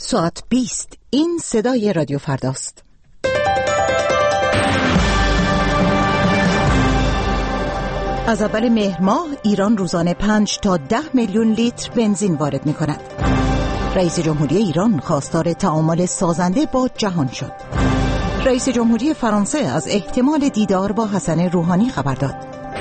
ساعت 20. این صدای رادیو فرداست. از اول مهر ماه ایران روزانه 5 تا 10 میلیون لیتر بنزین وارد می کند. رئیس جمهوری ایران خواستار تعامل سازنده با جهان شد. رئیس جمهوری فرانسه از احتمال دیدار با حسن روحانی خبر داد.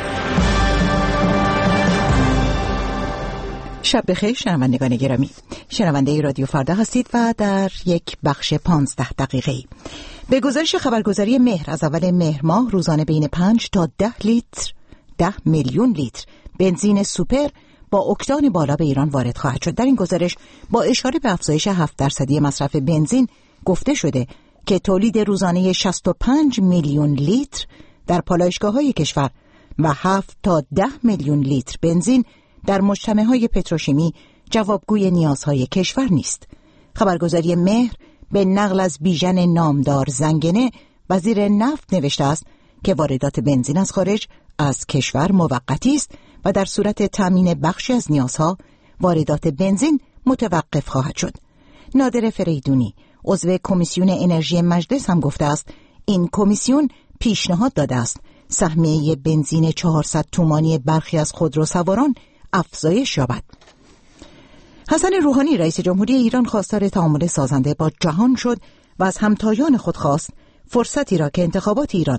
شب بخیر شنوندگان گرامی. شنونده رادیو فردا هستید و در یک بخش 15 دقیقه‌ای به گزارش خبرگزاری مهر از اول مهر ماه روزانه بین 5 تا 10 میلیون لیتر بنزین سوپر با اکتان بالا به ایران وارد خواهد شد. در این گزارش با اشاره به افزایش 7% مصرف بنزین گفته شده که تولید روزانه 65 میلیون لیتر در پالایشگاه‌های کشور و 7 تا 10 میلیون لیتر بنزین در مجتمع‌های پتروشیمی جوابگوی نیازهای کشور نیست. خبرگزاری مهر به نقل از بیژن نامدار زنگنه وزیر نفت نوشته است که واردات بنزین از خارج از کشور موقتی است و در صورت تامین بخشی از نیازها واردات بنزین متوقف خواهد شد. نادر فریدونی عضو کمیسیون انرژی مجلس هم گفته است این کمیسیون پیشنهاد داده است سهمیه بنزین 400 تومانی برخی از خودروسواران افزایش یابد. حسن روحانی رئیس جمهوری ایران خواستار تعامل سازنده با جهان شد و از همتایان خود خواست فرصتی را که انتخابات ایران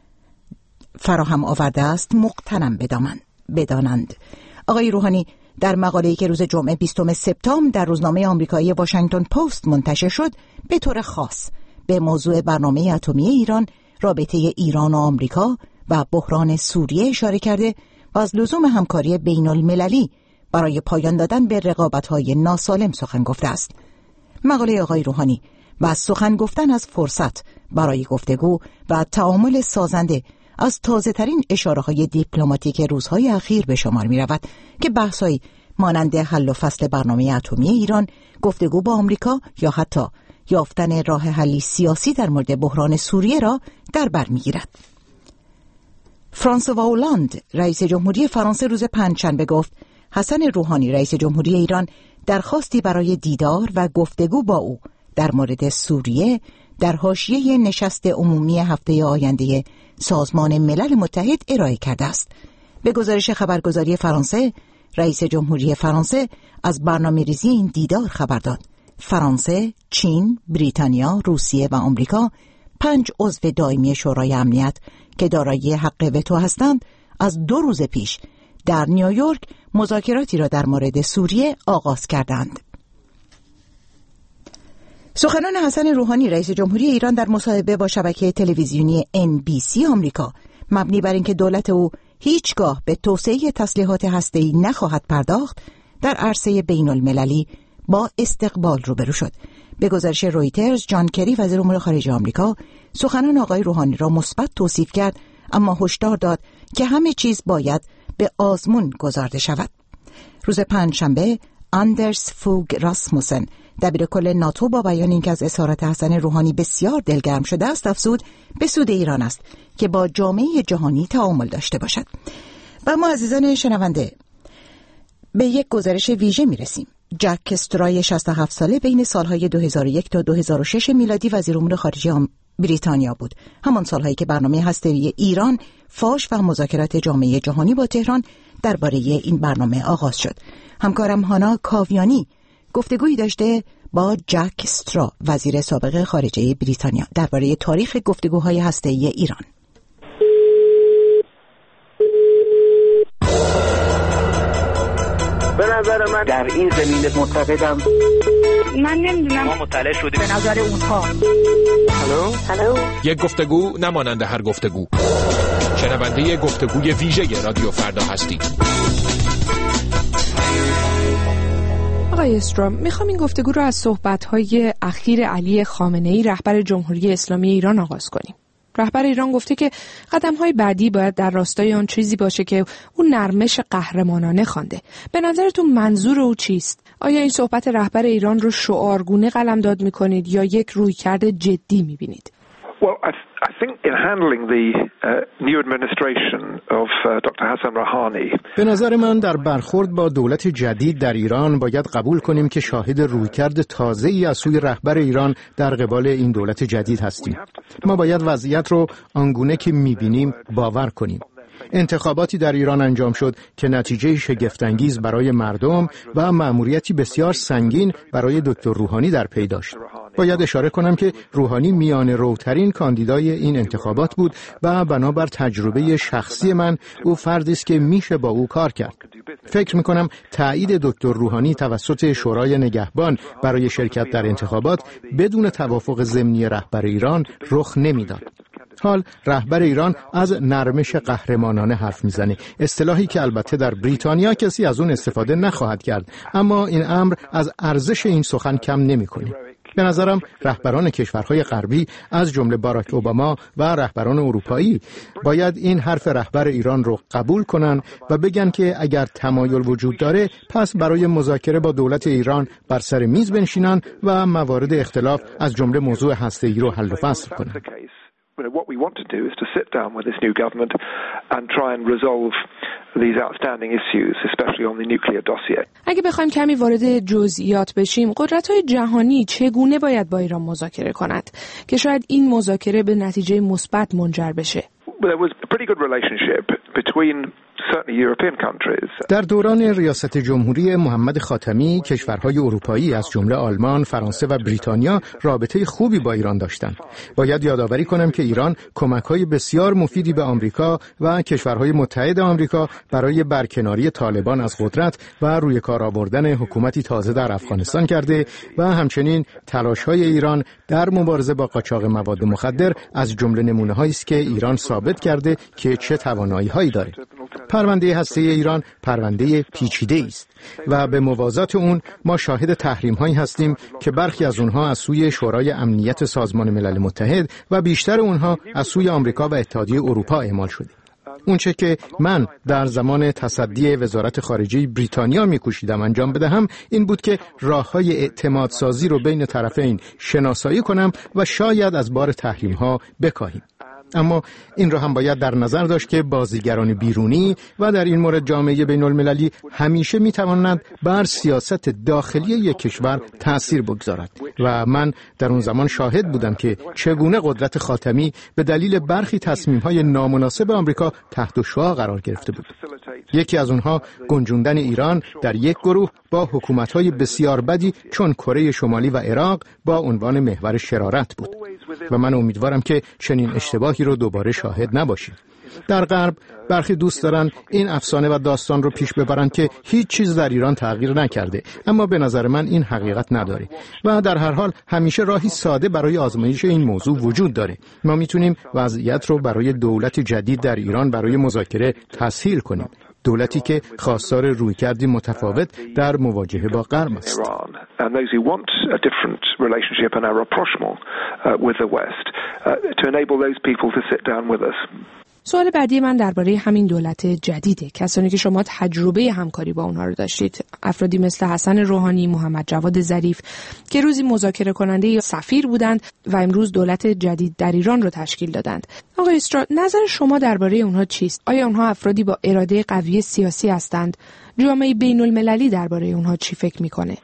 فراهم آورده است مغتنم بدانند. آقای روحانی در مقاله‌ای که روز جمعه 20 سپتامبر در روزنامه آمریکایی واشنگتن پست منتشر شد به طور خاص به موضوع برنامه اتمی ایران، رابطه ایران و آمریکا و بحران سوریه اشاره کرده و از لزوم همکاری بین المللی برای پایان دادن به رقابت‌های ناسالم سخن گفته است. مقاله آقای روحانی و از سخن گفتن از فرصت برای گفتگو و تعامل سازنده از تازه‌ترین اشاره‌های دیپلماتیک روزهای اخیر به شمار می‌رود که بحث‌هایی مانند حل و فصل برنامه اتمی ایران، گفتگو با آمریکا یا حتی یافتن راه حلی سیاسی در مورد بحران سوریه را در بر می‌گیرد. فرانسوا اولاند رئیس جمهوری فرانسه روز پنجشنبه گفت حسن روحانی رئیس جمهوری ایران درخواستی برای دیدار و گفتگو با او در مورد سوریه در حاشیه نشست عمومی هفته آینده سازمان ملل متحد ارائه کرده است. به گزارش خبرگزاری فرانسه، رئیس جمهوری فرانسه از برنامه‌ریزی این دیدار خبر داد. فرانسه، چین، بریتانیا، روسیه و آمریکا 5 عضو دائمی شورای امنیت که دارای حق وتو هستند از 2 روز پیش در نیویورک مذاکراتی را در مورد سوریه آغاز کردند. سخنان حسن روحانی رئیس جمهوری ایران در مصاحبه با شبکه تلویزیونی NBC آمریکا مبنی بر اینکه دولت او هیچگاه به توسعه تسلیحات هسته‌ای نخواهد پرداخت در عرصه بین المللی با استقبال روبرو شد. به گزارش رویترز، جان کری وزیر امور خارجه آمریکا سخنان آقای روحانی را مثبت توصیف کرد اما هشدار داد که همه چیز باید به آزمون گذارده شود. روز پنجشنبه آندرس فوگ راسموسن دبیرکل ناتو با بیان اینکه از اظهارات حسن روحانی بسیار دلگرم شده است افزود به سود ایران است که با جامعه جهانی تعامل داشته باشد. و ما عزیزان شنونده به یک گزارش ویژه میرسیم. جک استرای 67 ساله بین سالهای 2001 تا 2006 میلادی وزیر امور خارجه بریتانیا بود. همان سالهایی که برنامه هسته‌ای ایران فاش و مذاکرات جامعه جهانی با تهران درباره این برنامه آغاز شد. همکارم هانا کاویانی گفتگویی داشته با جک استرا وزیر سابق خارجه بریتانیا درباره تاریخ گفتگوهای هسته‌ای ایران. به نظر من در این زمینه معتقدم من نمیدونم ما مطلع شدیم به نظر اونها. هلو یک گفتگو نمانند هر گفتگو. شنونده گفتگوی ویژه رادیو فردا هستید. آقای استرا، میخوام این گفتگو رو از صحبت‌های اخیر علی خامنه‌ای رهبر جمهوری اسلامی ایران آغاز کنیم. رهبر ایران گفته که قدم‌های بعدی باید در راستای آن چیزی باشه که اون نرمش قهرمانانه خوانده. به نظرتون منظور او چیست؟ آیا این صحبت رهبر ایران رو شعارگونه قلمداد می‌کنید یا یک رویکرد جدی می‌بینید؟ Well, I think in handling the new administration of Dr. Hassan Rouhani. به نظر من در برخورد با دولت جدید در ایران باید قبول کنیم که شاهد رویکرد تازه‌ای از سوی رهبر ایران در قبال این دولت جدید هستیم. ما باید وضعیت رو آنگونه که می‌بینیم باور کنیم. انتخاباتی در ایران انجام شد که نتیجه شگفت‌انگیز برای مردم و مأموریتی بسیار سنگین برای دکتر روحانی در پی داشت. باید اشاره کنم که روحانی میانه روترین کاندیدای این انتخابات بود و بنابر تجربه شخصی من او فردی است که میشه با او کار کرد. فکر میکنم تایید دکتر روحانی توسط شورای نگهبان برای شرکت در انتخابات بدون توافق ضمنی رهبر ایران رخ نمیداد. حال رهبر ایران از نرمش قهرمانانه حرف میزنه، اصطلاحی که البته در بریتانیا کسی از اون استفاده نخواهد کرد، اما این امر از ارزش این سخن کم نمیکنه. به نظرم رهبران کشورهای غربی از جمله باراک اوباما و رهبران اروپایی باید این حرف رهبر ایران رو قبول کنن و بگن که اگر تمایل وجود داره پس برای مذاکره با دولت ایران بر سر میز بنشینن و موارد اختلاف از جمله موضوع هسته‌ای رو حل و فصل کنن. What we want to do is to sit down with this new government and try and resolve these outstanding issues, especially on the nuclear dossier. اگه بخوایم کمی وارد جزئیات بشیم، قدرت‌های جهانی چگونه باید با ایران مذاکره کنند که شاید این مذاکره به نتیجه مثبت منجر بشه؟ There was a pretty good relationship between certainly European countries. در دوران ریاست جمهوری محمد خاتمی کشورهای اروپایی از جمله آلمان، فرانسه و بریتانیا رابطه خوبی با ایران داشتند. باید یادآوری کنم که ایران کمک‌های بسیار مفیدی به آمریکا و کشورهای متحد آمریکا برای برکناری طالبان از قدرت و روی کار آوردن حکومتی تازه در افغانستان کرده و همچنین تلاش‌های ایران در مبارزه با قاچاق مواد مخدر از جمله نمونه‌هایی است که ایران ثابت کرده که چه توانایی‌هایی داره. پرونده هسته‌ای ایران پرونده پیچیده است و به موازات اون ما شاهد تحریم‌هایی هستیم که برخی از اونها از سوی شورای امنیت سازمان ملل متحد و بیشتر اونها از سوی آمریکا و اتحادیه اروپا اعمال شده. اونچه که من در زمان تصدی وزارت خارجه بریتانیا می‌کوشیدم انجام بدهم این بود که راه‌های اعتماد سازی رو بین طرفین شناسایی کنم و شاید از بار تحریم‌ها بکاهیم. اما این را هم باید در نظر داشت که بازیگران بیرونی و در این مورد جامعه بین المللی همیشه می توانند بر سیاست داخلی یک کشور تأثیر بگذارد و من در اون زمان شاهد بودم که چگونه قدرت خاتمی به دلیل برخی تصمیم‌های نامناسب آمریکا تحت شعاع قرار گرفته بود. یکی از اونها گنجوندن ایران در یک گروه با حکومت‌های بسیار بدی چون کره شمالی و عراق با عنوان محور شرارت بود و من امیدوارم که چنین اشتباهی رو دوباره شاهد نباشیم. در غرب برخی دوست دارن این افسانه و داستان رو پیش ببرن که هیچ چیز در ایران تغییر نکرده، اما به نظر من این حقیقت نداره و در هر حال همیشه راهی ساده برای آزمایش این موضوع وجود داره. ما میتونیم وضعیت رو برای دولت جدید در ایران برای مذاکره تسهیل کنیم، دولتی که خواستار رویکردی متفاوت در مواجهه با غرب است. سوال بعدی من درباره همین دولت جدیده. کسانی که شما تجربه همکاری با اونها رو داشتید، افرادی مثل حسن روحانی، محمد جواد ظریف که روزی مذاکره کننده یا سفیر بودند و امروز دولت جدید در ایران رو تشکیل دادند. آقای استرا، نظر شما درباره اونها چیست؟ آیا اونها افرادی با اراده قوی سیاسی هستند؟ جامعه بین المللی درباره اونها چی فکر میکنه؟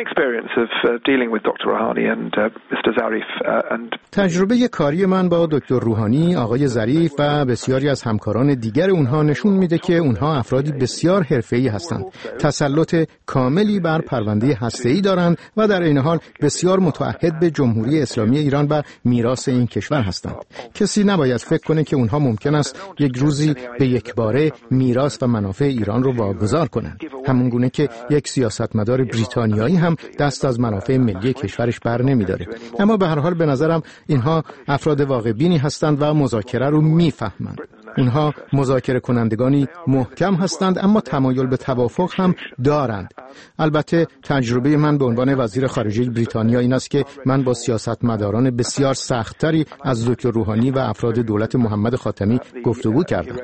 تجربه کاری من با دکتر روحانی، آقای ظریف و بسیاری از همکاران دیگر اونها نشون میده که اونها افرادی بسیار حرفه‌ای هستند، تسلط کاملی بر پرونده هسته‌ای دارند و در این حال بسیار متعهد به جمهوری اسلامی ایران و میراث این کشور هستند. کسی نباید فکر کنه که اونها ممکن است یک روزی به یکباره میراث و منافع ایران رو واگذار کنند. همون گونه که یک سیاستمدار بریتانیایی هم دست از منافع ملی کشورش بر نمی‌داره. اما به هر حال به نظرم اینها افراد واقع بینی هستند و مذاکره رو میفهمند. اونها مذاکره کنندگانی محکم هستند اما تمایل به توافق هم دارند. البته تجربه من به عنوان وزیر خارجه بریتانیا این است که من با سیاستمداران بسیار سخت‌تری از دکتر روحانی و افراد دولت محمد خاتمی گفتگو کردم.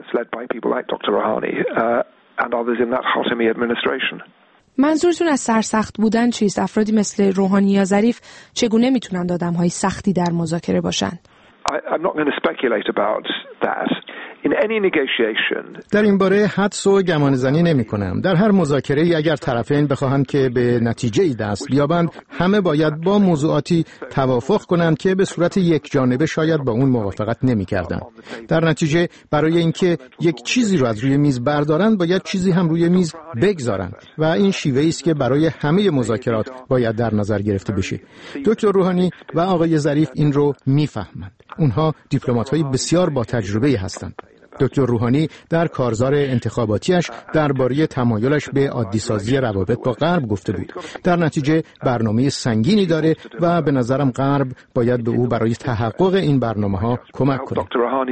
منظورتون از سرسخت بودن چیست؟ افرادی مثل روحانی یا ظریف چگونه میتونند آدم‌های سختی در مذاکره باشند؟ I'm not going to speculate about that. In any negotiation. در این باره حدس و گمانه‌زنی نمی‌کنم. در هر مذاکره‌ای اگر طرفین بخواهند که به نتیجه‌ای دست بیابند، همه باید با موضوعاتی توافق کنند که به صورت یک جانبه شاید با اون موافقت نمی‌کردند. در نتیجه برای اینکه یک چیزی رو از روی میز بردارند، باید چیزی هم روی میز بگذارند و این شیوه‌ای است که برای همه مذاکرات باید در نظر گرفته بشه. دکتر روحانی و آقای ظریف این رو می‌فهمند. اونها دیپلمات‌های بسیار با تجربه هستند. دکتر روحانی در کارزار انتخاباتیش درباره تمایلش به عادی‌سازی روابط با غرب گفته بود. در نتیجه برنامه سنگینی داره و به نظرم غرب باید به او برای تحقق این برنامه‌ها کمک کنه.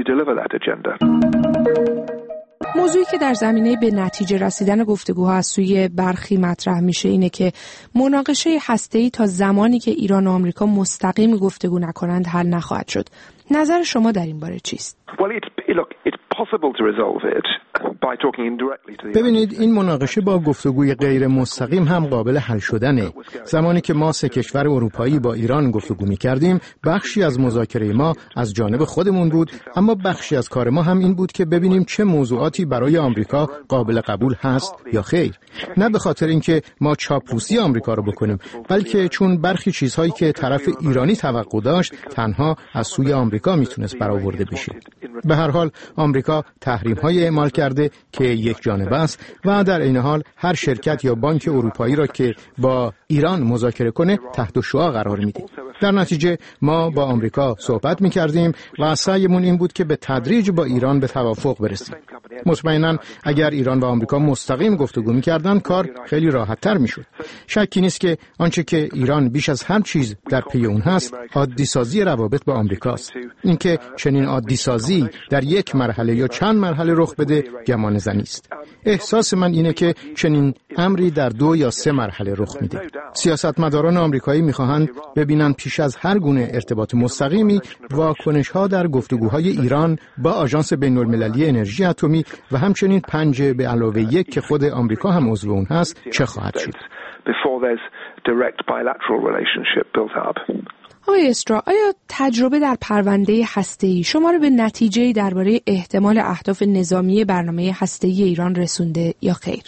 موضوعی که در زمینه به نتیجه رسیدن گفتگوها از سوی برخی مطرح میشه اینه که مناقشه هسته‌ای تا زمانی که ایران و آمریکا مستقیم گفتگو نکنند حل نخواهد شد. نظر شما در این باره چیست؟ ببینید، این مناقشه با گفتگوی غیر مستقیم هم قابل حل شدنه. زمانی که ما 3 کشور اروپایی با ایران گفتگو می‌کردیم، بخشی از مذاکره ما از جانب خودمون بود، اما بخشی از کار ما هم این بود که ببینیم چه موضوعاتی برای آمریکا قابل قبول هست یا خیر. نه به خاطر اینکه ما چاپلوسی آمریکا رو بکنیم، بلکه چون برخی چیزهایی که طرف ایرانی توقع داشت تنها از سوی آمریکا میتونست برآورده بشه. به هر حال آمریکا تحریم‌های اعمال کرده که یک جانبه است و در این حال هر شرکت یا بانک اروپایی را که با ایران مذاکره کنه تحت شعاع قرار میده. در نتیجه ما با آمریکا صحبت میکردیم و سعیمون این بود که به تدریج با ایران به توافق برسیم. مطمئناً اگر ایران و آمریکا مستقیم گفتگو میکردن کار خیلی راحت‌تر میشد. شکی نیست که آنچه که ایران بیش از هر چیز در پی اون هست عادی سازی روابط با آمریکاست. اینکه چنین عادی سازی در یک مرحله یا چند مرحله رخ بده گمانه‌زنی است. احساس من اینه که چنین امری در 2 یا 3 مرحله رخ میده. سیاستمداران آمریکایی میخواهند ببینن پیش از هر گونه ارتباط مستقیمی واکنش‌ها در گفتگوهای ایران با آژانس بین‌المللی انرژی اتمی و همچنین 5 به علاوه 1 که خود آمریکا هم عضو اون هست چه خواهد شد. آقای استرا، آیا تجربه در پرونده هسته‌ای شما رو به نتیجه‌ای درباره احتمال اهداف نظامی برنامه هسته‌ای ایران رسونده یا خیر؟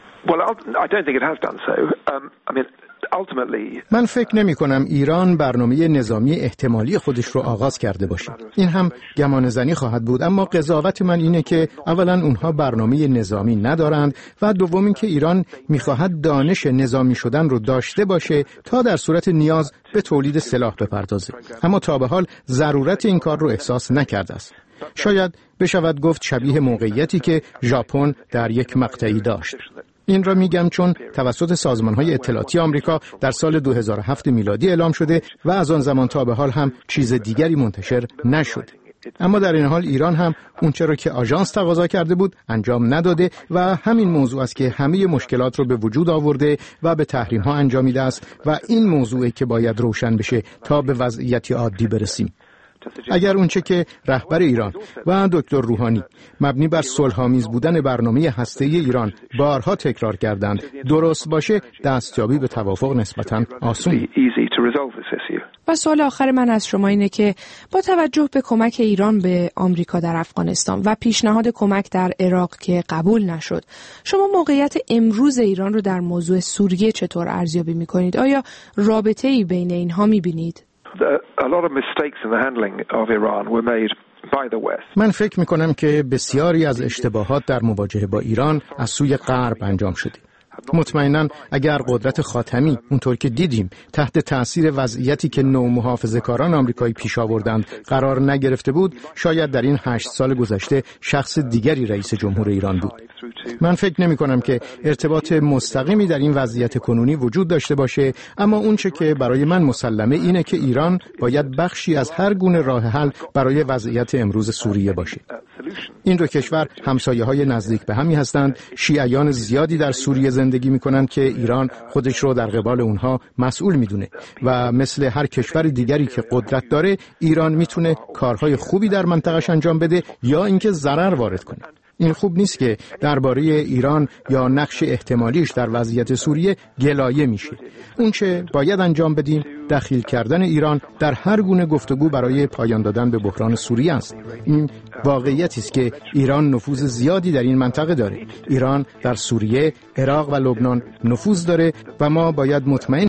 من فکر نمی کنم ایران برنامه نظامی احتمالی خودش رو آغاز کرده باشه. این هم گمانه‌زنی خواهد بود، اما قضاوت من اینه که اولا اونها برنامه نظامی ندارند و دوم این که ایران می‌خواهد دانش نظامی شدن رو داشته باشه تا در صورت نیاز به تولید سلاح بپردازه. اما تا به حال ضرورت این کار رو احساس نکرده است. شاید بشود گفت شبیه موقعیتی که ژاپن در یک مقطعی داشت. این را میگم چون توسط سازمان‌های اطلاعاتی آمریکا در سال 2007 میلادی اعلام شده و از آن زمان تا به حال هم چیز دیگری منتشر نشد. اما در این حال ایران هم اونچه را که آژانس تقاضا کرده بود انجام نداده و همین موضوع است که همه مشکلات رو به وجود آورده و به تحریم‌ها انجامیده است و این موضوعی که باید روشن بشه تا به وضعیتی عادی برسیم. اگر اونچه که رهبر ایران و دکتر روحانی مبنی بر صلح‌آمیز بودن برنامه هسته‌ای ایران بارها تکرار کردند درست باشه، دستیابی به توافق نسبتاً آسون. و سوال آخر من از شما اینه که با توجه به کمک ایران به آمریکا در افغانستان و پیشنهاد کمک در عراق که قبول نشد، شما موقعیت امروز ایران رو در موضوع سوریه چطور ارزیابی می‌کنید؟ آیا رابطه‌ای بین اینها می‌بینید؟ من فکر می‌کنم که بسیاری از اشتباهات در مواجهه با ایران از سوی غرب انجام شده. مطمئناً اگر قدرت خاتمی اونطور که دیدیم تحت تأثیر وضعیتی که نومحافظه‌کاران آمریکایی پیش آوردند قرار نگرفته بود، شاید در این 8 سال گذشته شخص دیگری رئیس جمهور ایران بود. من فکر نمی کنم که ارتباط مستقیمی در این وضعیت کنونی وجود داشته باشه، اما اونچه که برای من مسلمه اینه که ایران باید بخشی از هر گونه راه حل برای وضعیت امروز سوریه باشه. این 2 کشور همسایه‌های نزدیک به همی هستند. شیعیان زیادی در سوریه زندگی می‌کنند که ایران خودش رو در قبال اونها مسئول می‌دونه و مثل هر کشور دیگری که قدرت داره، ایران می‌تونه کارهای خوبی در منطقه‌اش انجام بده یا اینکه ضرر وارد کنه. این خوب نیست که درباره ایران یا نقش احتمالیش در وضعیت سوریه گلایه میشه. اون چه باید انجام بدیم دخیل کردن ایران در هر گونه گفتگو برای پایان دادن به بحران سوریه است. این واقعیتی است که ایران نفوذ زیادی در این منطقه داره. ایران در سوریه، عراق و لبنان نفوذ داره و ما باید مطمئن